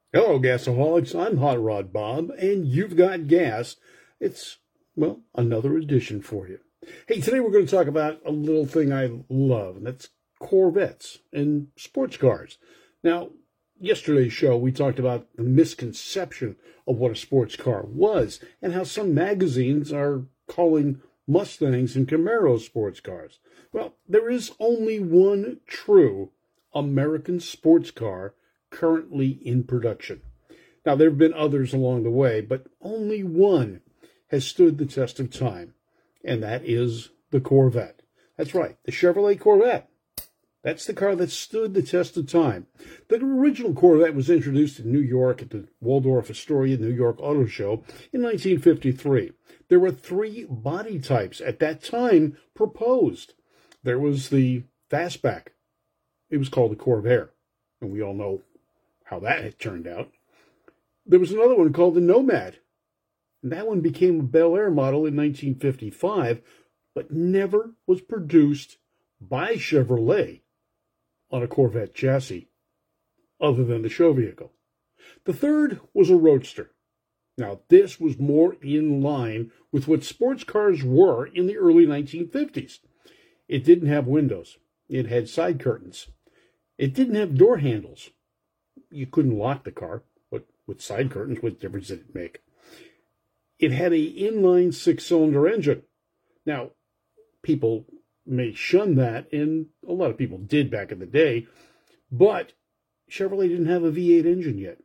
Hello, Gasaholics. I'm Hot Rod Bob, and you've got gas. It's, well, another edition for you. Hey, today we're going to talk about a little thing I love, and that's Corvettes and sports cars. Now, yesterday's show, we talked about the misconception of what a sports car was and how some magazines are calling Mustangs and Camaros sports cars. Well, there is only one true American sports car currently in production. Now, there have been others along the way, but only one has stood the test of time, and that is the Corvette. That's right, the Chevrolet Corvette. That's the car that stood the test of time. The original Corvette was introduced in New York at the Waldorf Astoria New York Auto Show in 1953. There were three body types at that time proposed. There was the fastback. It was called the Corvair, and we all know how that had turned out. There was another one called the Nomad, and that one became a Bel Air model in 1955, but never was produced by Chevrolet on a Corvette chassis, other than the show vehicle. The third was a Roadster. Now, this was more in line with what sports cars were in the early 1950s. It didn't have windows. It had side curtains. It didn't have door handles. You couldn't lock the car, but with side curtains, what difference did it make? It had an inline six-cylinder engine. Now, people may shun that, and a lot of people did back in the day, but Chevrolet didn't have a V8 engine yet.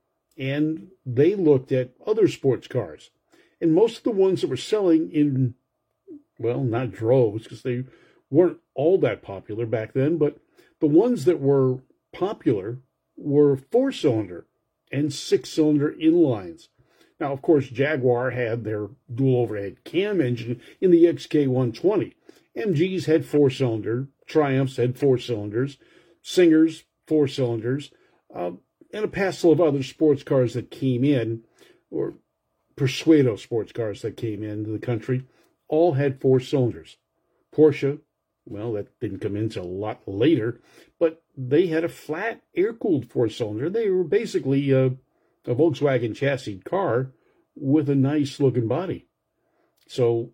And they looked at other sports cars. And most of the ones that were selling in, well, not droves, because they weren't all that popular back then, but the ones that were popular were four-cylinder and six-cylinder inlines. Now, of course, Jaguar had their dual overhead cam engine in the XK120. MGs had four-cylinder, Triumphs had four cylinders, Singers, four cylinders, and a passel of other sports cars that came in, or Persuado sports cars that came into the country, all had four cylinders. Porsche, well, that didn't come in until a lot later, but they had a flat air-cooled four-cylinder. They were basically a Volkswagen chassis car with a nice-looking body. So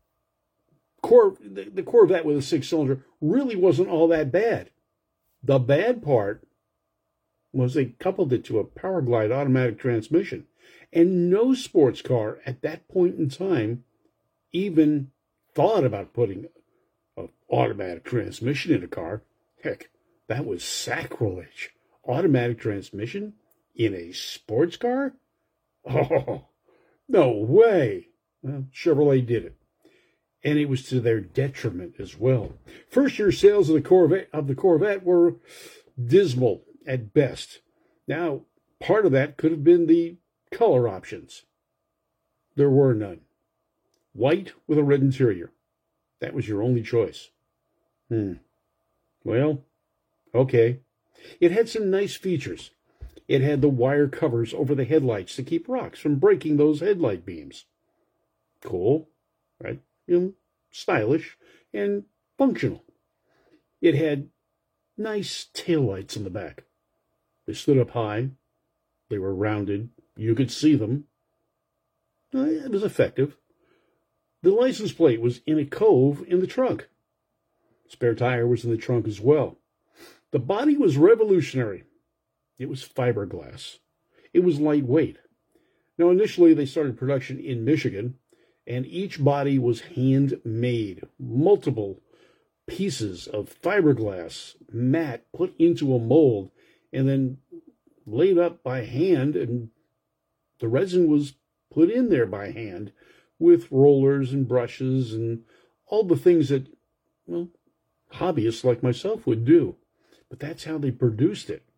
the Corvette with a six-cylinder really wasn't all that bad. The bad part was they coupled it to a Powerglide automatic transmission. And no sports car at that point in time even thought about putting an automatic transmission in a car. Heck, that was sacrilege. Automatic transmission in a sports car? Oh, no way. Well, Chevrolet did it. And it was to their detriment as well. First-year sales of the Corvette were dismal at best. Now, part of that could have been the color options. There were none. White with a red interior. That was your only choice. Well, okay. It had some nice features. It had the wire covers over the headlights to keep rocks from breaking those headlight beams. Cool, right? Stylish and functional. It had nice taillights in the back. They stood up high. They were rounded. You could see them. It was effective. The license plate was in a cove in the trunk. Spare tire was in the trunk as well. The body was revolutionary. It was fiberglass. It was lightweight. Now, initially, they started production in Michigan, and each body was handmade. Multiple pieces of fiberglass mat put into a mold and then laid up by hand, and the resin was put in there by hand with rollers and brushes and all the things that, well, hobbyists like myself would do. But that's how they produced it.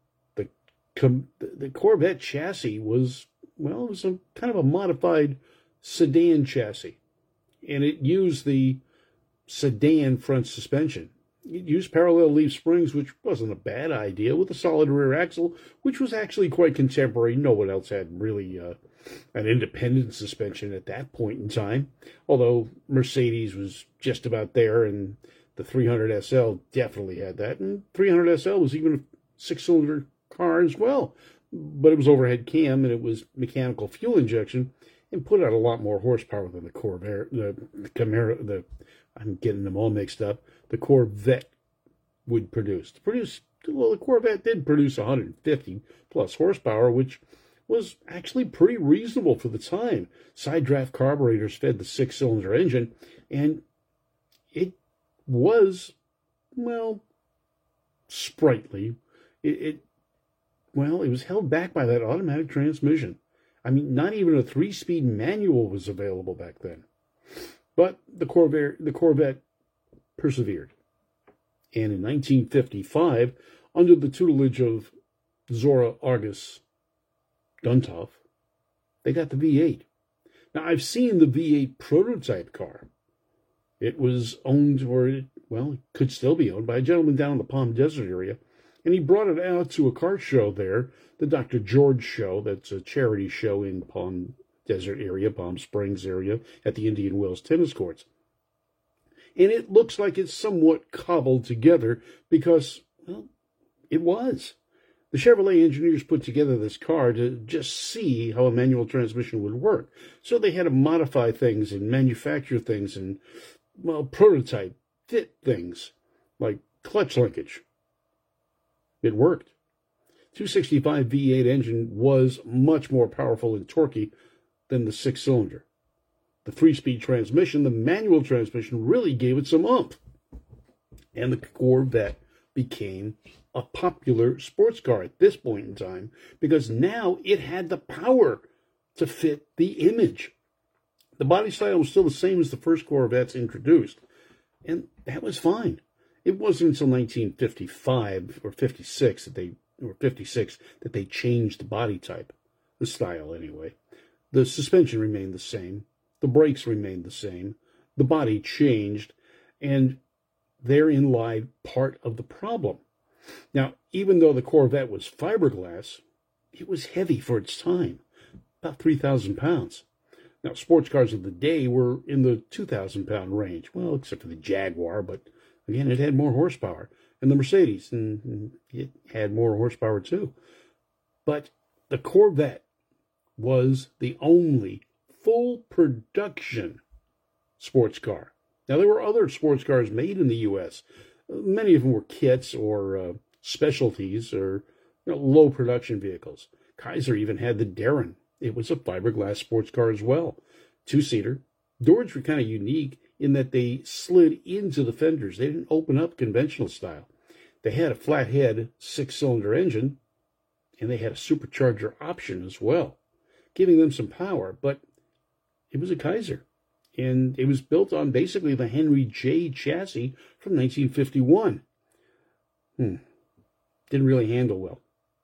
The Corvette chassis was, well, it was a kind of a modified sedan chassis. And it used the sedan front suspension. It used parallel leaf springs, which wasn't a bad idea, with a solid rear axle, which was actually quite contemporary. No one else had really an independent suspension at that point in time, although Mercedes was just about there, and the 300 SL definitely had that, and 300 SL was even a six-cylinder car as well. but it was overhead cam and it was mechanical fuel injection and put out a lot more horsepower than the Corvair, the Camaro, I'm getting them all mixed up, the Corvette would produce. Well, the Corvette did produce 150 plus horsepower, which was actually pretty reasonable for the time. Side draft carburetors fed the 6-cylinder engine, and it was, well, sprightly. It was held back by that automatic transmission. I mean, not even a 3-speed manual was available back then. But the Corvette persevered. And in 1955, under the tutelage of Zora Argus Duntov, they got the V8. Now, I've seen the V8 prototype car. It was owned, it could still be owned by a gentleman down in the Palm Desert area. And he brought it out to a car show there, the Dr. George Show. That's a charity show in Palm Desert area, Palm Springs area, at the Indian Wells tennis courts. And it looks like it's somewhat cobbled together because, it was. The Chevrolet engineers put together this car to just see how a manual transmission would work. So they had to modify things and manufacture things and, prototype, fit things, like clutch linkage. It worked. 265 V8 engine was much more powerful and torquey than the 6-cylinder. The 3-speed transmission, the manual transmission, really gave it some oomph. And the Corvette became a popular sports car at this point in time because now it had the power to fit the image. The body style was still the same as the first Corvettes introduced, and that was fine. It wasn't until 1955 or 56 that they changed the body type, the style anyway. The suspension remained the same. The brakes remained the same. The body changed, and therein lied part of the problem. Now, even though the Corvette was fiberglass, it was heavy for its time, about 3,000 pounds. Now, sports cars of the day were in the 2,000-pound range, well, except for the Jaguar, but again, it had more horsepower. And the Mercedes, and it had more horsepower too. But the Corvette was the only full production sports car. Now, there were other sports cars made in the U.S. Many of them were kits or specialties or low production vehicles. Kaiser even had the Darren. It was a fiberglass sports car as well. 2-seater. Doors were kind of unique in that they slid into the fenders. They didn't open up conventional style. They had a flathead 6-cylinder engine, and they had a supercharger option as well, giving them some power. But it was a Kaiser, and it was built on basically the Henry J chassis from 1951. Didn't really handle well,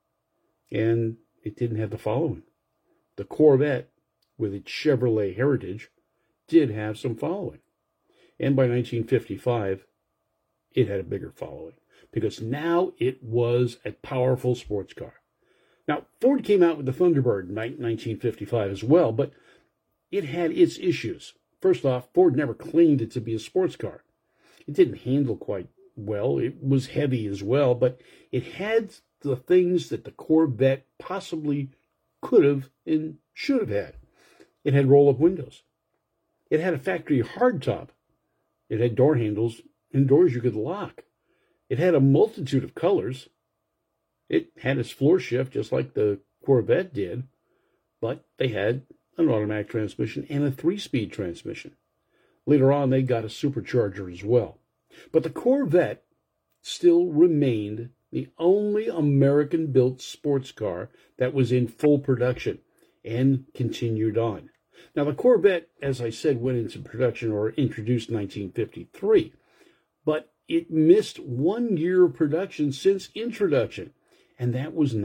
and it didn't have the following. The Corvette, with its Chevrolet heritage, did have some following. And by 1955, it had a bigger following because now it was a powerful sports car. Now, Ford came out with the Thunderbird in 1955 as well, but it had its issues. First off, Ford never claimed it to be a sports car. It didn't handle quite well. It was heavy as well, but it had the things that the Corvette possibly could have and should have had. It had roll-up windows. It had a factory hardtop. It had door handles and doors you could lock. It had a multitude of colors. It had its floor shift just like the Corvette did, but they had an automatic transmission and a 3-speed transmission. Later on, they got a supercharger as well. But the Corvette still remained the only American-built sports car that was in full production and continued on. Now, the Corvette, as I said, went into production or introduced in 1953, but it missed 1 year of production since introduction, and that was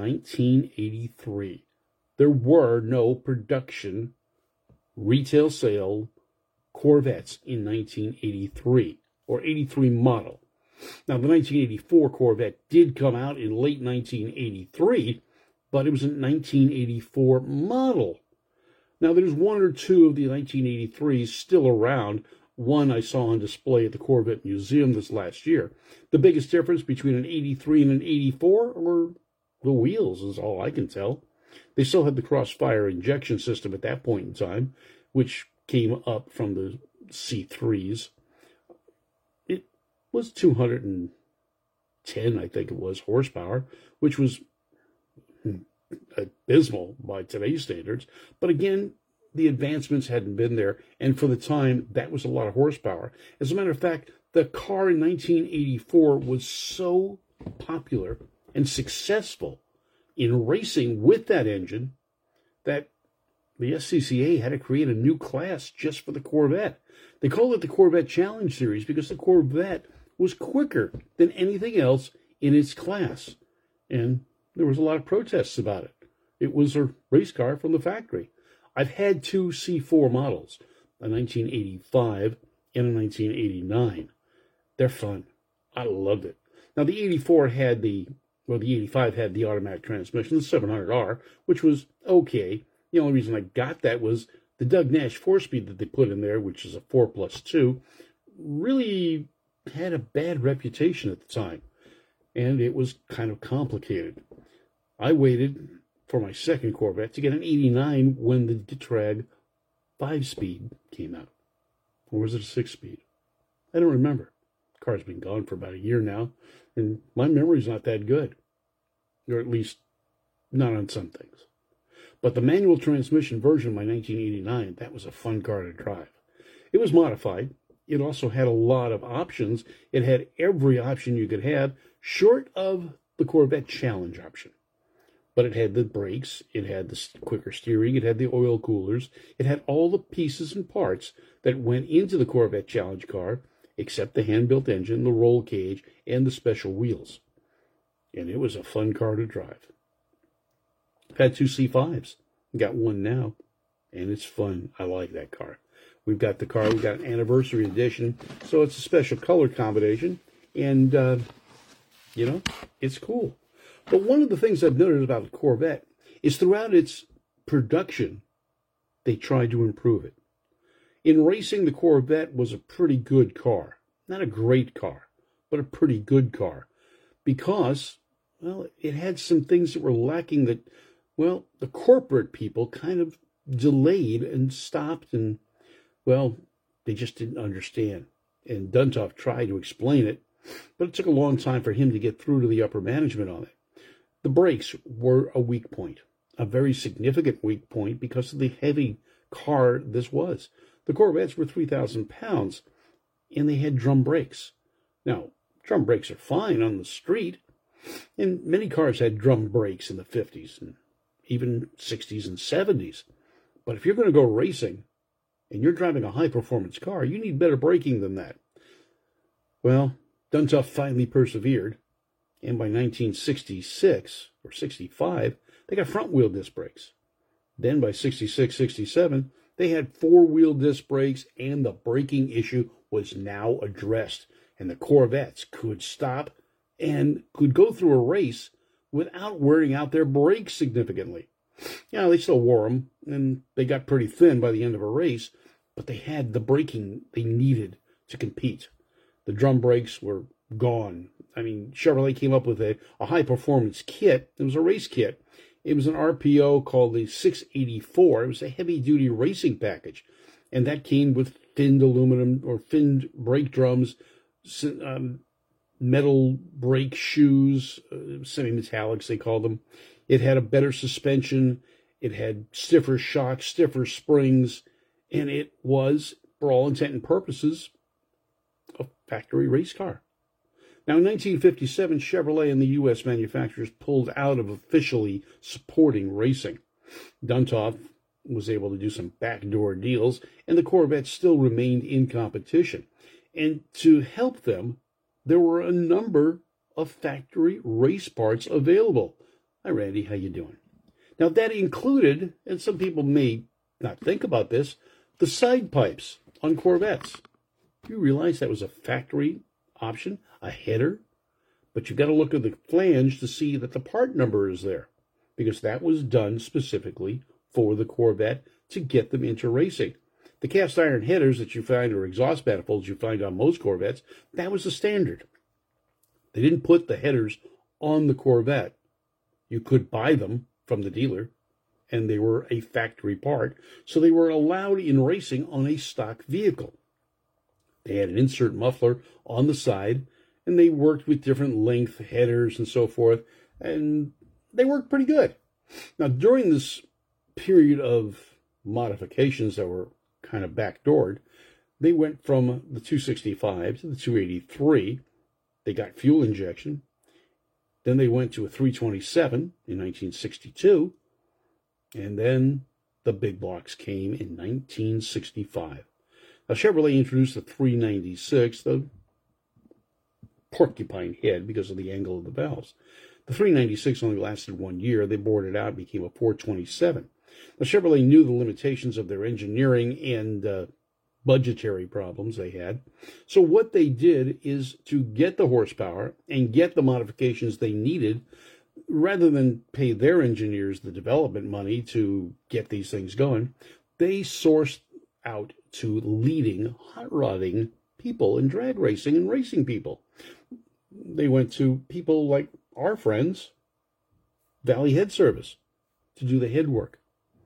1983. There were no production retail sale Corvettes in 1983, or 83 model. Now, the 1984 Corvette did come out in late 1983, but it was a 1984 model. Now, there's one or two of the 1983s still around. One I saw on display at the Corvette Museum this last year. The biggest difference between an 83 and an 84 were the wheels, is all I can tell. They still had the crossfire injection system at that point in time, which came up from the C3s. It was 210, I think it was, horsepower, which was abysmal by today's standards. But again, the advancements hadn't been there, and for the time, that was a lot of horsepower. As a matter of fact, the car in 1984 was so popular and successful in racing with that engine that the SCCA had to create a new class just for the Corvette. They called it the Corvette Challenge Series because the Corvette was quicker than anything else in its class. And there was a lot of protests about it. It was a race car from the factory. I've had two C4 models, a 1985 and a 1989. They're fun. I loved it. Now, the 84 had the 85 had the automatic transmission, the 700R, which was okay. The only reason I got that was the Doug Nash 4-speed that they put in there, which is a 4+2, really had a bad reputation at the time, and it was kind of complicated. I waited for my second Corvette to get an 89 when the Getrag 5-speed came out. Or was it a 6-speed? I don't remember. The car's been gone for about a year now, and my memory's not that good. Or at least not on some things. But the manual transmission version of my 1989, that was a fun car to drive. It was modified. It also had a lot of options. It had every option you could have, short of the Corvette Challenge option. But it had the brakes, it had the quicker steering, it had the oil coolers, it had all the pieces and parts that went into the Corvette Challenge car, except the hand-built engine, the roll cage, and the special wheels. And it was a fun car to drive. I've had two C5s. Got one now, and it's fun. I like that car. We've got the car, we've got an anniversary edition, so it's a special color combination, and, it's cool. But one of the things I've noticed about the Corvette is throughout its production, they tried to improve it. In racing, the Corvette was a pretty good car. Not a great car, but a pretty good car. Because, well, it had some things that were lacking that, well, the corporate people kind of delayed and stopped and, well, they just didn't understand. And Duntov tried to explain it, but it took a long time for him to get through to the upper management on it. The brakes were a weak point, a very significant weak point because of the heavy car this was. The Corvettes were 3,000 pounds, and they had drum brakes. Now, drum brakes are fine on the street, and many cars had drum brakes in the 50s and even 60s and 70s. But if you're going to go racing and you're driving a high-performance car, you need better braking than that. Well, Duntov finally persevered. And by 1966 or 65, they got front-wheel disc brakes. Then by 66, 67, they had four-wheel disc brakes, and the braking issue was now addressed. And the Corvettes could stop and could go through a race without wearing out their brakes significantly. Yeah, they still wore them, and they got pretty thin by the end of a race, but they had the braking they needed to compete. The drum brakes were gone. I mean, Chevrolet came up with a high-performance kit. It was a race kit. It was an RPO called the 684. It was a heavy-duty racing package, and that came with finned aluminum or finned brake drums, metal brake shoes, semi-metallics they called them. It had a better suspension. It had stiffer shocks, stiffer springs, and it was, for all intent and purposes, a factory race car. Now, in 1957, Chevrolet and the U.S. manufacturers pulled out of officially supporting racing. Duntov was able to do some backdoor deals, and the Corvette still remained in competition. And to help them, there were a number of factory race parts available. Hi, Randy, how you doing? Now, that included, and some people may not think about this, the side pipes on Corvettes. You realize that was a factory option, a header, but you've got to look at the flange to see that the part number is there, because that was done specifically for the Corvette to get them into racing. The cast iron headers that you find, or exhaust manifolds you find on most Corvettes, that was the standard. They didn't put the headers on the Corvette You could buy them from the dealer, and they were a factory part, so they were allowed in racing on a stock vehicle. They had an insert muffler on the side, and they worked with different length headers and so forth, and they worked pretty good. Now, during this period of modifications that were kind of backdoored, they went from the 265 to the 283. They got fuel injection. Then they went to a 327 in 1962. And then the big blocks came in 1965. Now, Chevrolet introduced the 396, the porcupine head because of the angle of the valves. The 396 only lasted 1 year. They bored it out and became a 427. Now, Chevrolet knew the limitations of their engineering and budgetary problems they had. So what they did is to get the horsepower and get the modifications they needed, rather than pay their engineers the development money to get these things going, they sourced out to leading hot rodding people and drag racing and racing people. They went to people like our friends, Valley Head Service, to do the head work.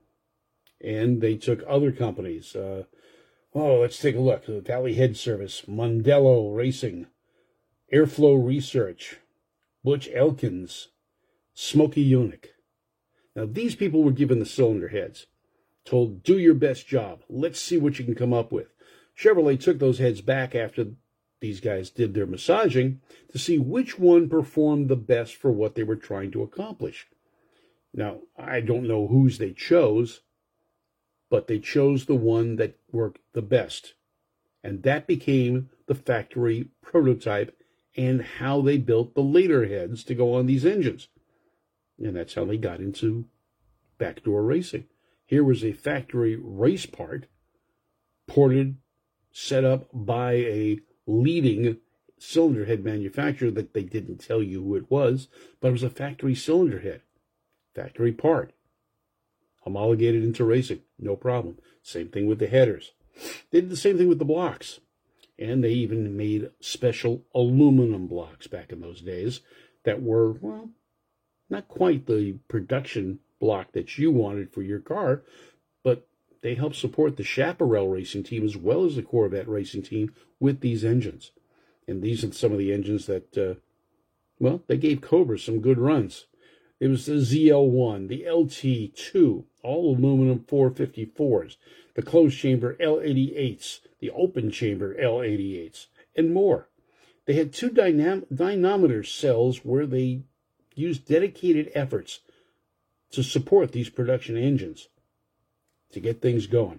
And they took other companies. Let's take a look. Valley Head Service, Mondello Racing, Airflow Research, Butch Elkins, Smokey Eunuch. Now, these people were given the cylinder heads, told, do your best job. Let's see what you can come up with. Chevrolet took those heads back after these guys did their massaging to see which one performed the best for what they were trying to accomplish. Now, I don't know whose they chose, but they chose the one that worked the best. And that became the factory prototype and how they built the later heads to go on these engines. And that's how they got into backdoor racing. Here was a factory race part, ported, set up by a leading cylinder head manufacturer that they didn't tell you who it was, but it was a factory cylinder head, factory part, homologated into racing, no problem. Same thing with the headers. They did the same thing with the blocks, and they even made special aluminum blocks back in those days that were, well, not quite the production block that you wanted for your car, but they helped support the Chaparral racing team as well as the Corvette racing team with these engines. And these are some of the engines that, they gave Cobra some good runs. It was the ZL1, the LT2, all aluminum 454s, the closed chamber L88s, the open chamber L88s, and more. They had two dynamometer cells where they used dedicated efforts to support these production engines to get things going.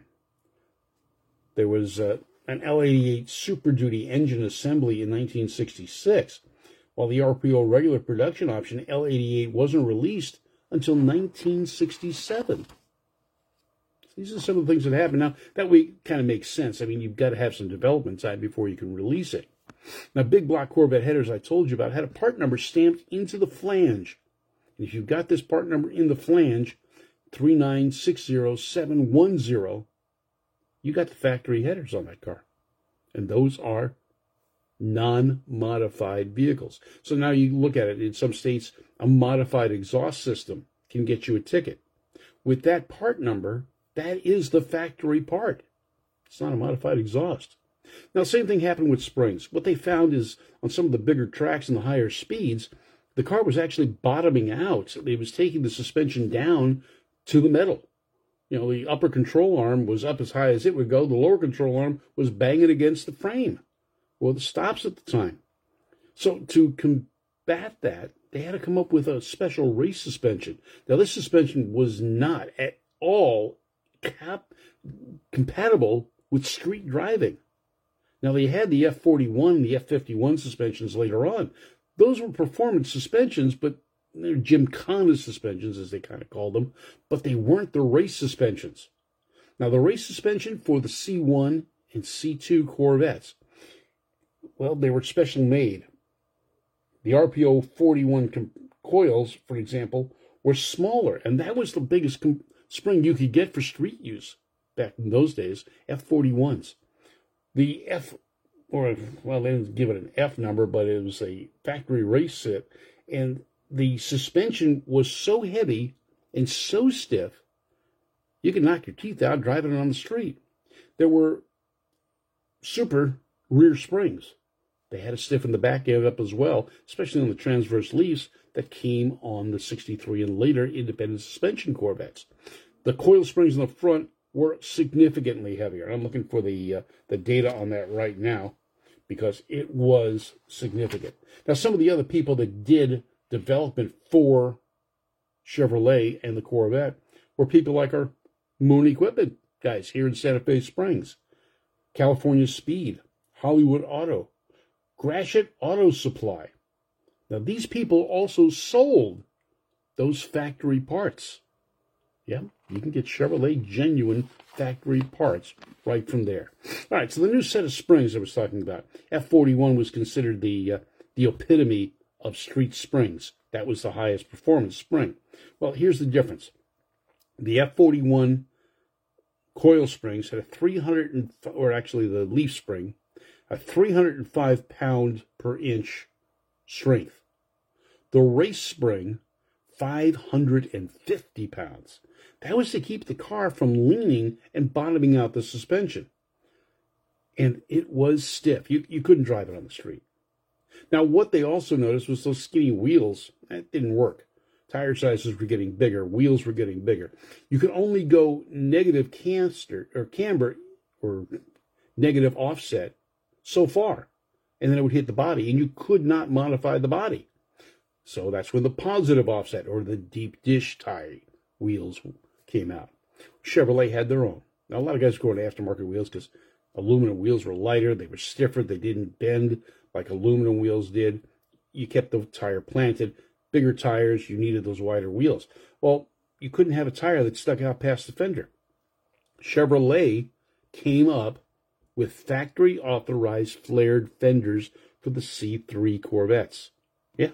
There was an L88 Super Duty engine assembly in 1966, while the RPO regular production option L88 wasn't released until 1967. These are some of the things that happened. Now, that way kind of makes sense. I mean, you've got to have some development time before you can release it. Now, big block Corvette headers I told you about had a part number stamped into the flange. And if you've got this part number in the flange, 3960710, you got the factory headers on that car. And those are non-modified vehicles. So now you look at it, in some states, a modified exhaust system can get you a ticket. With that part number, that is the factory part. It's not a modified exhaust. Now, same thing happened with springs. What they found is on some of the bigger tracks and the higher speeds, the car was actually bottoming out. It was taking the suspension down to the metal. You know, the upper control arm was up as high as it would go. The lower control arm was banging against the frame or the stops at the time. So to combat that, they had to come up with a special race suspension. Now, this suspension was not at all compatible with street driving. Now, they had the F41 and the F51 suspensions later on. Those were performance suspensions, but they're Gymkhana suspensions, as they kind of call them, but they weren't the race suspensions. Now, the race suspension for the C1 and C2 Corvettes, well, they were special made. The RPO 41 coils, for example, were smaller, and that was the biggest spring you could get for street use back in those days, F41s. The they didn't give it an F number, but it was a factory race set, and the suspension was so heavy and so stiff, you could knock your teeth out driving it on the street. There were super rear springs. They had to stiffen the back end up as well, especially on the transverse leafs that came on the 63 and later independent suspension Corvettes. The coil springs in the front were significantly heavier. I'm looking for the data on that right now because it was significant. Now, some of the other people that did development for Chevrolet and the Corvette were people like our Moon Equipment guys here in Santa Fe Springs, California Speed, Hollywood Auto, Gratiot Auto Supply. Now, these people also sold those factory parts. Yeah, you can get Chevrolet genuine factory parts right from there. All right, so the new set of springs I was talking about, F41 was considered the epitome of street springs. That was the highest performance spring. Well, here's the difference. The F41 coil springs had the leaf spring, a 305 pound per inch strength. The race spring, 550 pounds. That was to keep the car from leaning and bottoming out the suspension. And it was stiff. You couldn't drive it on the street. Now, what they also noticed was those skinny wheels. That didn't work. Tire sizes were getting bigger. Wheels were getting bigger. You could only go negative camber or negative offset so far. And then it would hit the body, and you could not modify the body. So that's when the positive offset or the deep dish tire wheels came out. Chevrolet had their own. Now, a lot of guys were going to aftermarket wheels because aluminum wheels were lighter. They were stiffer. They didn't bend like aluminum wheels did. You kept the tire planted. Bigger tires, you needed those wider wheels. Well, you couldn't have a tire that stuck out past the fender. Chevrolet came up with factory-authorized flared fenders for the C3 Corvettes. Yeah,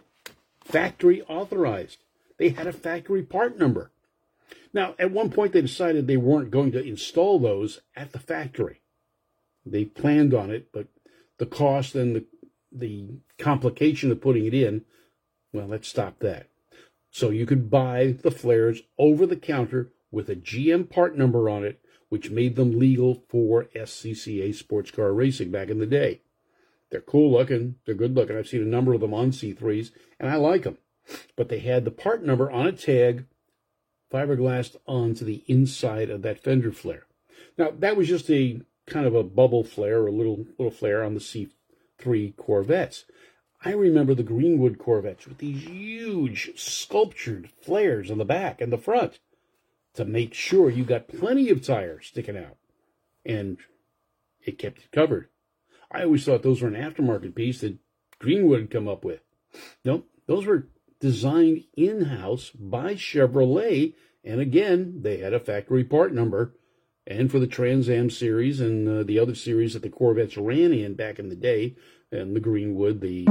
factory-authorized. They had a factory part number. Now, at one point, they decided they weren't going to install those at the factory. They planned on it, but the cost and the complication of putting it in, well, let's stop that. So you could buy the flares over the counter with a GM part number on it, which made them legal for SCCA sports car racing back in the day. They're cool looking. They're good looking. I've seen a number of them on C3s, and I like them. But they had the part number on a tag, fiberglassed onto the inside of that fender flare. Now, that was just a kind of a bubble flare, or a little flare on the C3 Corvettes. I remember the Greenwood Corvettes with these huge sculptured flares on the back and the front to make sure you got plenty of tire sticking out. And it kept it covered. I always thought those were an aftermarket piece that Greenwood had come up with. Nope, those were designed in-house by Chevrolet. And again, they had a factory part number. And for the Trans Am series and the other series that the Corvettes ran in back in the day, and the Greenwood, the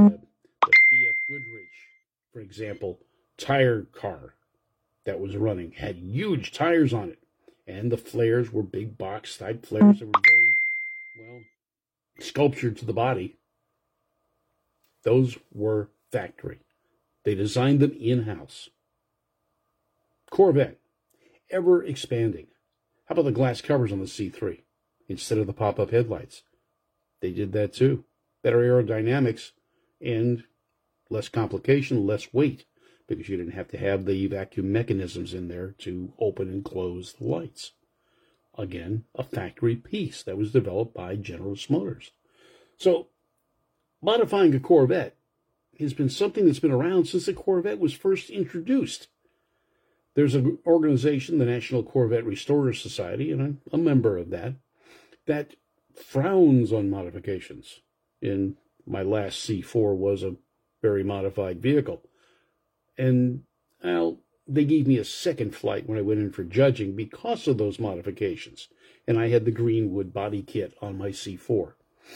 BF Goodrich, for example, tire car that was running had huge tires on it. And the flares were big box type flares that were very, well, sculptured to the body. Those were factory. They designed them in-house. Corvette, ever expanding. How about the glass covers on the C3 instead of the pop-up headlights? They did that too. Better aerodynamics and less complication, less weight, because you didn't have to have the vacuum mechanisms in there to open and close the lights. Again, a factory piece that was developed by General Motors. So, modifying a Corvette has been something that's been around since the Corvette was first introduced. There's an organization, the National Corvette Restorer Society, and I'm a member of that, that frowns on modifications. In my last C4 was a very modified vehicle. And, well, they gave me a second flight when I went in for judging because of those modifications. And I had the Greenwood body kit on my C4.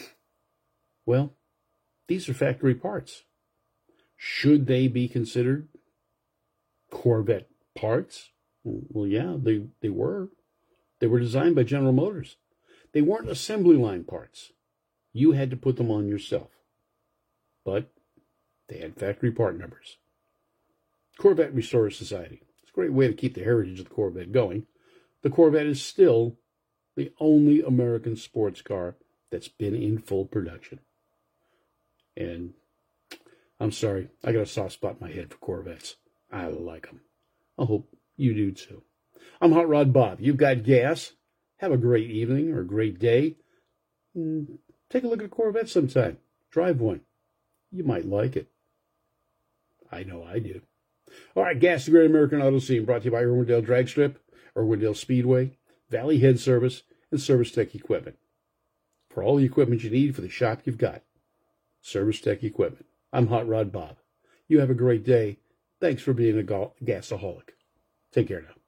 Well, these are factory parts. Should they be considered Corvette parts? Well, yeah, they were. They were designed by General Motors. They weren't assembly line parts. You had to put them on yourself. But they had factory part numbers. Corvette Restorer Society. It's a great way to keep the heritage of the Corvette going. The Corvette is still the only American sports car that's been in full production. And I'm sorry, I got a soft spot in my head for Corvettes. I like them. I hope you do too. I'm Hot Rod Bob. You've got gas. Have a great evening or a great day. Take a look at a Corvette sometime. Drive one. You might like it. I know I do. All right, Gas, the Great American Auto Scene, brought to you by Irwindale Drag Strip, Irwindale Speedway, Valley Head Service, and Service Tech Equipment. For all the equipment you need for the shop you've got, Service Tech Equipment. I'm Hot Rod Bob. You have a great day. Thanks for being a gasaholic. Take care now.